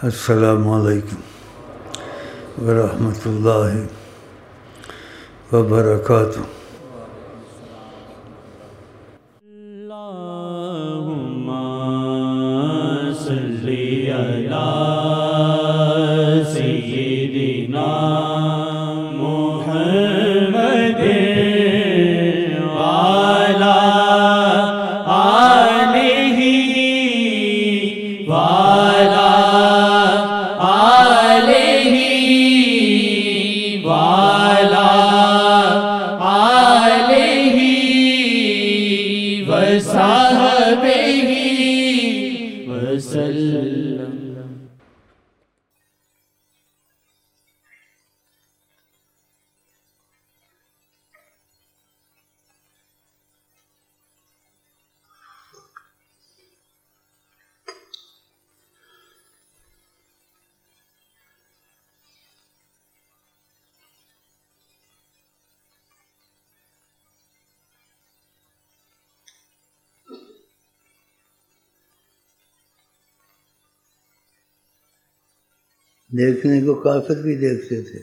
السلام علیکم ورحمۃ اللہ وبرکاتہ۔ اللہم صلی علی سیدنا محمد وعلی آلہ وعلی آلہ وعلی آلہ وصحبہ وسلم۔ دیکھنے کو کافر بھی دیکھتے تھے،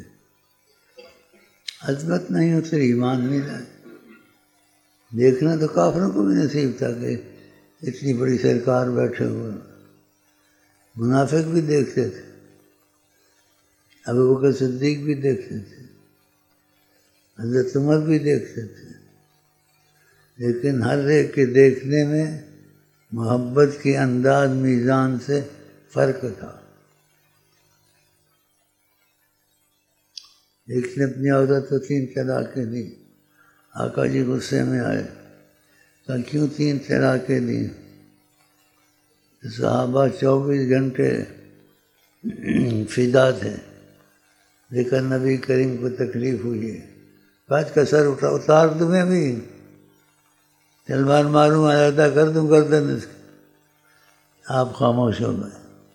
عظمت نہیں ہوتی، ایمان نہیں لائے۔ دیکھنا تو کافروں کو بھی نصیب تھا کہ اتنی بڑی سرکار بیٹھے ہوئے۔ منافق بھی دیکھتے تھے، ابوبکر صدیق بھی دیکھتے تھے، حضرت عمر بھی دیکھتے تھے، لیکن ہر ایک کے دیکھنے میں محبت کے انداز میزان سے فرق تھا۔ ایک نے اپنی عورت کو 3 طلاقیں دی، آقا جی غصے میں آئے، کہا کیوں 3 طلاقیں دی؟ صحابہ 24 گھنٹے فدا تھے، لیکن نبی کریم کو تکلیف ہوئی ہے، کاج کا سر اتار دوں میں بھی، تلوار ماروں علیحدہ کر دوں گردن اس کی۔ آپ خاموش ہو گئے۔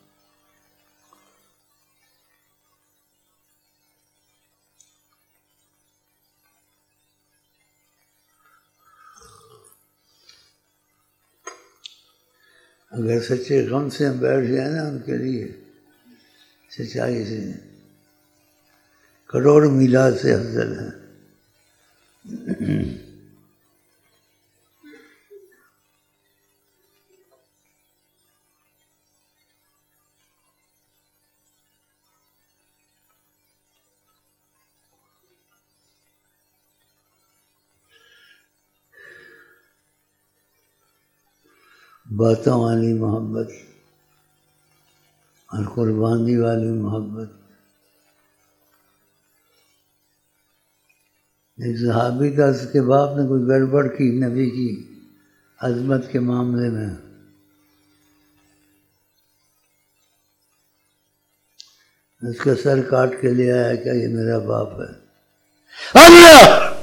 اگر سچے غم سے ہم بیٹھ جائیں نا، ان کے لیے سچائی سے کروڑ میلاد سے افضل ہے۔ باتوں والی محبت اور قربانی والی محبت۔ ایک صحابی تھا، اس کے باپ نے کوئی گڑبڑ کی نبی کی عظمت کے معاملے میں، اس کا سر کاٹ کے لے آیا کہ یہ میرا باپ ہے۔ اللہ!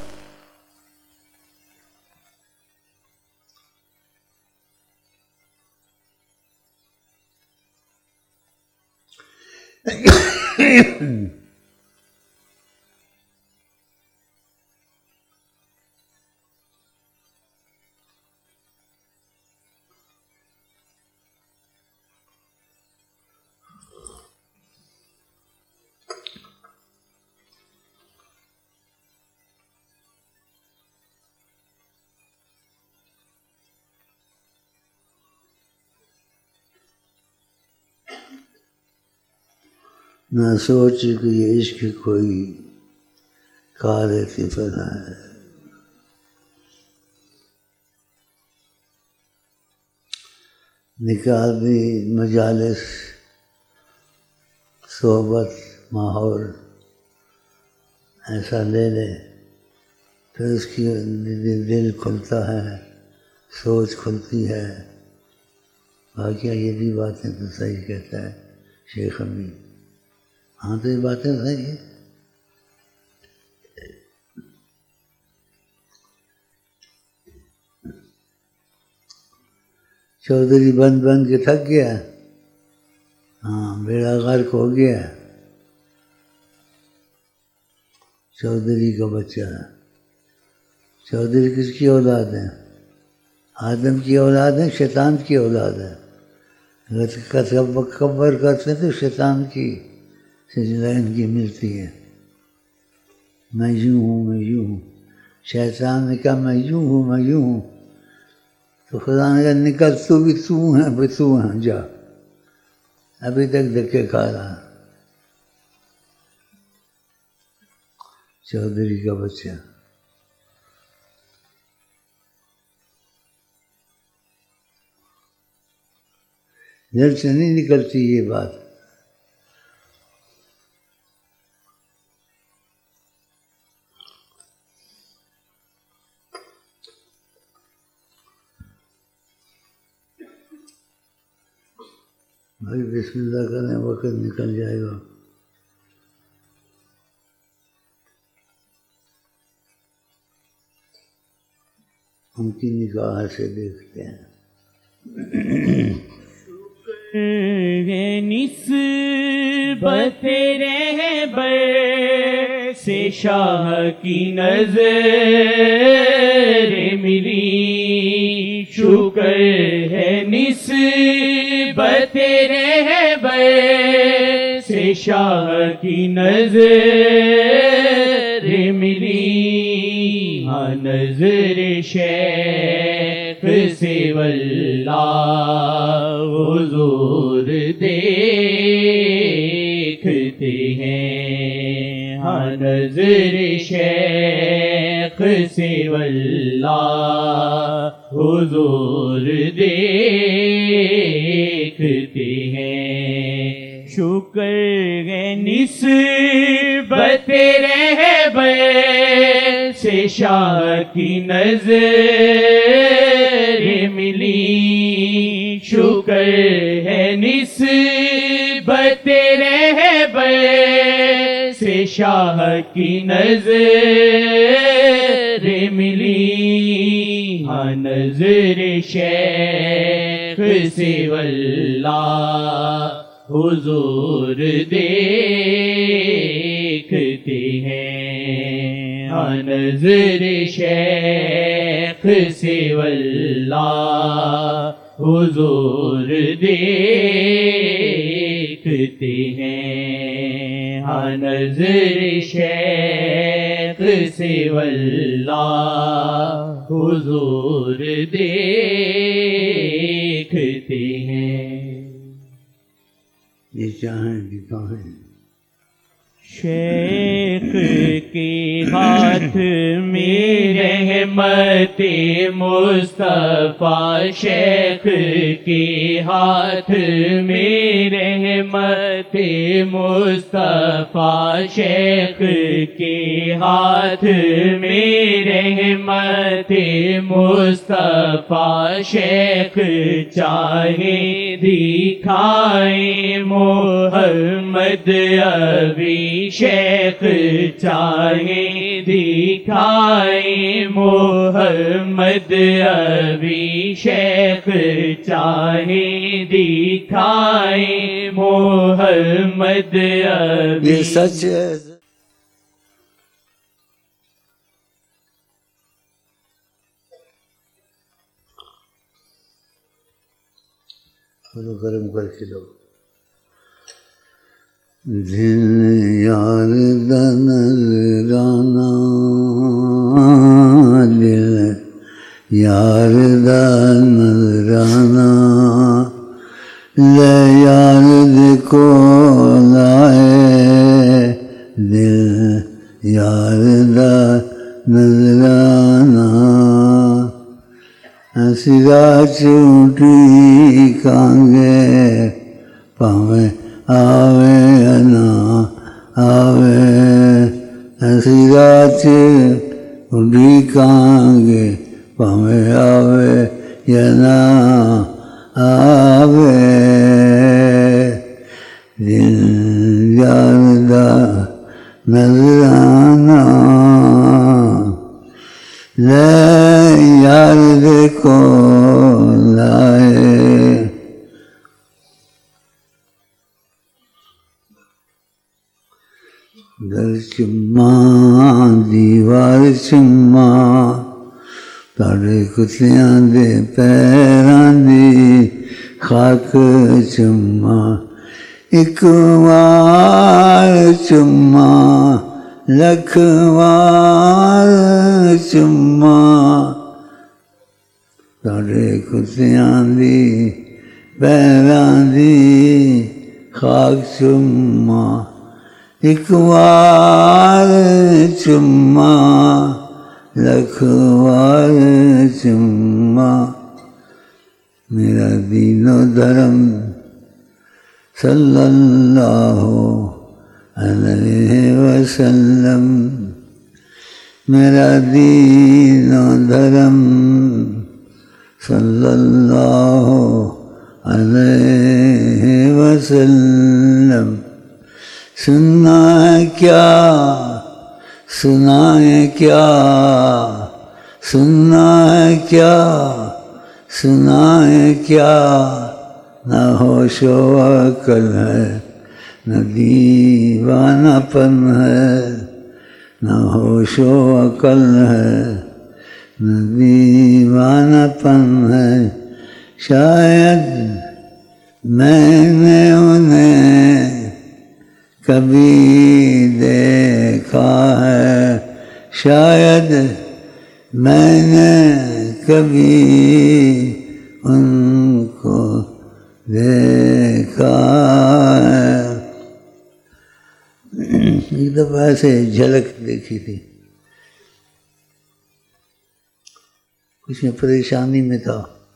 نہ سوچ کہ یہ عشق کوئی کار صفت ہے، نکاحی مجالس صحبت ماحول ایسا لے لے تو اس کی دل کھلتا ہے، سوچ کھلتی ہے۔ واقعہ یہ بھی باتیں تو صحیح کہتا ہے شیخ امین۔ ہاں تو یہ باتیں صحیح ہیں۔ چودھری بن کے تھک گیا، ہاں بیڑا غرق ہو گیا، چودھری کا بچہ ہے۔ چودھری کس کی اولاد ہے؟ آدم کی اولاد ہے، شیطان کی اولاد ہے۔ کبر کرتے تو شیطان کی سجدہ ان کی ملتی ہے، میں یوں ہوں میں یوں ہوں، شیطان نے کہا میں یوں ہوں میں یوں ہوں، تو خدا نے کہا نکل تو بھی تو ہے بھی تو ہے، جا ابھی تک دھکے کھا رہا چودھری کا بچہ۔ دل سے نہیں نکلتی یہ بات۔ بھائی بسم اللہ کریں، وقت نکل جائے گا۔ ہم کی نگاہ سے دیکھتے ہیں۔ نسبت رہبر سے شاہ کی نظر ملی، شکر ہے نسبت رہبر سے شاہ کی نظر ملی، ہاں نظر شیخ سے واللہ حضور دیکھتے ہیں، ہاں نظر شیخ سے واللہ حضور دیکھتے ہیں، شکر ہے نسبت رہبر سے شاہ کی نظر ملی، شکر ہے نسبت رہبر سے شاہ کی نظر ملی، ہاں نظر شیخ سے واللہ حضور دیکھتے ہیں، ہاں نظر شیخ سے واللہ حضور دیکھتے ہیں، ہاں نظر شیخ سے واللہ حضور دیکھتے ہیں۔ یہ چاہیں دکھائیں شیخ کے ہاتھ میں رحمت مصطفیٰ، شیخ کے ہاتھ میں رحمت مصطفیٰ، شیخ کے ہاتھ میں رحمت مصطفیٰ، شیخ چاہے دکھائیں محمد ابھی، شیخ چاہے دکھائیں محمد ابھی، شیخ چاہے دکھائیں محمد ابھی۔ یہ سچ ہے۔ کرم کر کے لو دل یار دا نظرانہ، دل یار دا نظرانہ، لے یار دے کول آئے، دل یار دا نظرانہ، سرا چوٹی کانگے پاویں آوے نہ آوے، سرا چوٹی کانگے پاویں آوے یا نہ آوے، دل یار دا نظرانہ، لے یار دے کول آئے۔ در چما دیوار چما، تاڑے کتیاں دے پیراں دی خاک چما ایک وار چما لکھ وار چما تاڑے کتیاں دی پیراں دی خاک چما ایک وار چما لکھ وار چما میرا دین و دھرم صلی اللہ علیہ وسلم میرا دین و دھرم صلی اللہ علیہ وسلم سننا ہے کیا سنائے کیا سننا ہے کیا سنائے کیا نہ ہوش و عقل ہے نہ دیوانہ پن ہے نہ ہوش و عقل ہے نہ دیوانہ پن ہے شاید میں نے انہیں کبھی دیکھا ہے شاید میں نے کبھی ان کو دیکھا ہے۔ ایک دفعہ ایسے جھلک دیکھی تھی، کچھ میں پریشانی میں تھا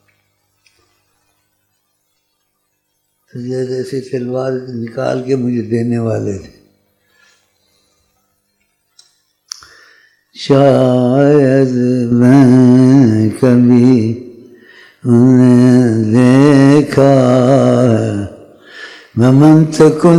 تو جیسے تلوار نکال کے مجھے دینے والے تھے۔ شاید میں کبھی انہیں دیکھا ہے ومن تکن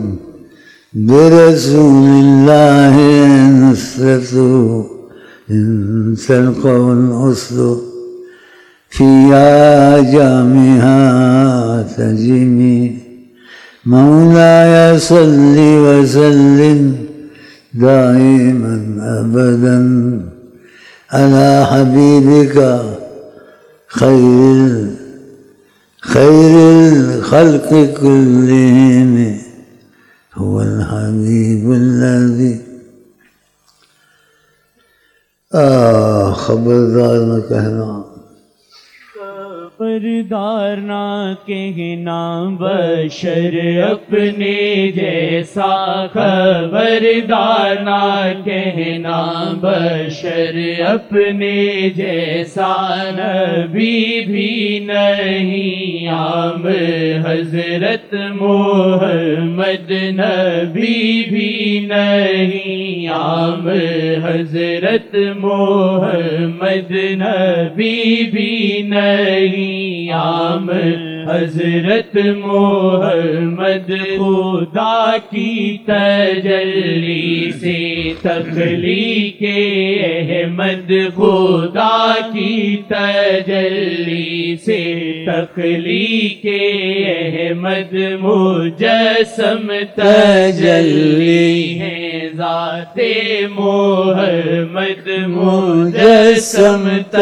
برسول اللہ نصرتہ ان تلقوا الأسد فی آجامها تجمی مولاي صل وسلم دائما ابدا على حبيبك خير الخلق كلهم هو الحبيب الذي خبردار نہ کہنا خبردار نہ کہنا بشر اپنے جیسا خبردار نہ کہنا بشر اپنے جیسا نبی بھی نہیں عام حضرت محمد نبی بھی نہیں عام حضرت محمد نبی بھی نہیں عام حضرت محمد خدا کی تجلی سے تخلیق احمد خدا کی تجلی سے تخلیق احمد مجسم تجلی ہے ذات محمد مجسم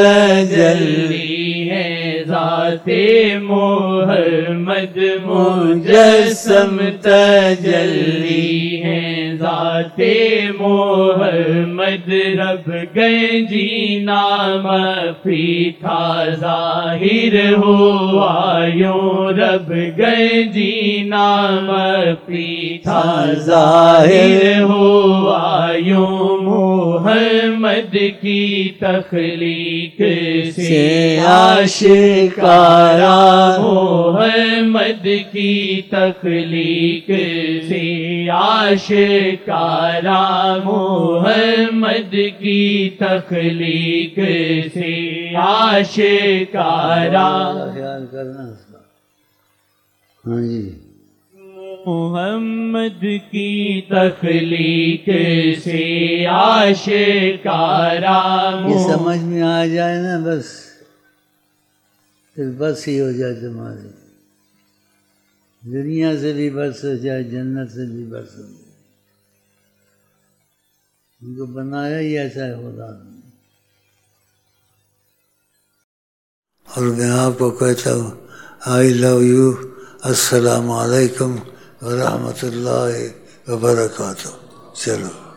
تجلی ہے ذات محمد مجسم تجلی ہے ذات محمد رب گنجی نام فی تھا ظاہر ہوا یوں رب گنجی نام فی تھا ظاہر ہوا یوں محمد کی تخلیق سے آشکارا محمد کی تخلیق سے آشکارا محمد کی تخلیق سے آشکارا خیال کرنا اس کا۔ ہاں جی محمد کی تخلیق سے آشکارا یہ سمجھ میں آ جائے نا بس پھر بس ہی ہو جائے تمہاری، دنیا سے بھی بس ہو جائے جنت سے بھی بس ہو جائے۔ ان کو بنایا ہی ایسا ہے خدا نے۔ اور میں آپ کو کہتا ہوں آئی لو یو. السلام علیکم ورحمۃ اللہ وبرکاتہ. چلو.